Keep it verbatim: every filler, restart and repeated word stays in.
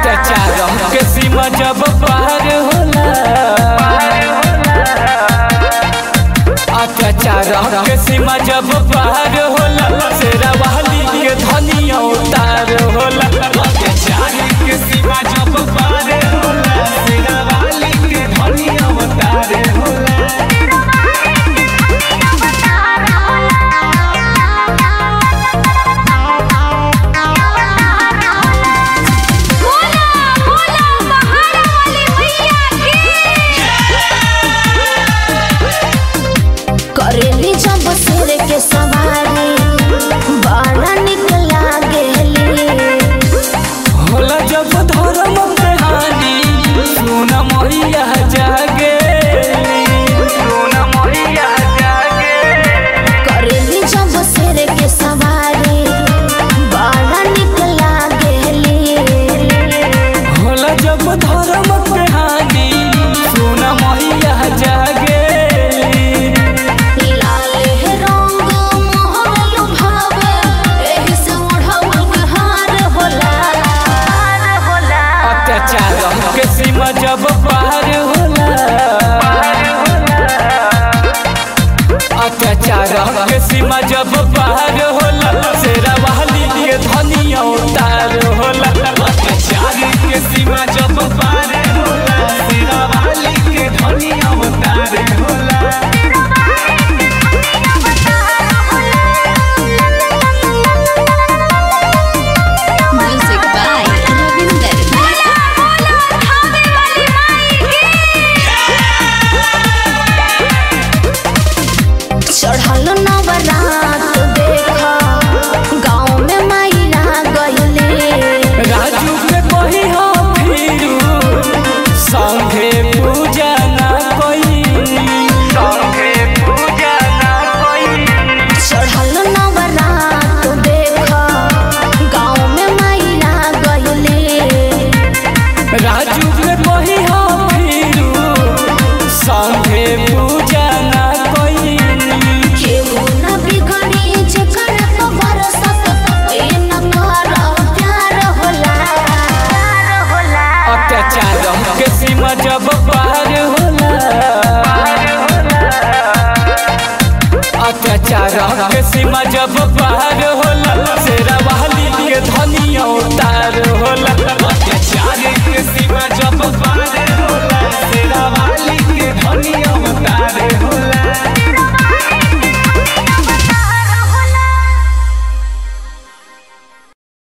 अत्याचार के सीमा जब पार होला, अत्याचार के सीमा जब पार होला, शेरा वाली के धनी अवतार होला। अत्याचार के सीमा जब पार होला, शेरा वाली के धनी अवतार होला। करेली जब शेर के सवारी बड़ा निक लागेली, होला जब धर्म के हानि सुन मैया जागेली, सुन मैया जागेली। करेली जब शेर के सवारी बड़ा निक लागेली, होला जब धर्म के हानि सुन मैया जागेली। अत्याचार के सीमा जब पार होला, अत्याचार के सीमा जब पार होला, शेरा वाली के धनी अवतार होला। अत्याचार के सीमा जब पार होला, शेरा वाली के धनी अवतार होला। चढ़ल नवरात देखा गाँव में माइला गइले, राजू के कही हो फिरू संगे पूजा ना कोई, संगे पूजा ना कोई। चढ़ल नवरात देखा गाँव में माइला गइले, राजू के कही हो फिरू संगे पूजा ना कोई। केहू न बिगड़ी जेकर कबर सत ए न कर प्यार होला, अत्याचार के सीमा जब पार होला, अत्याचार के सीमा जब पार होला, शेरा वाली के धनी अवतार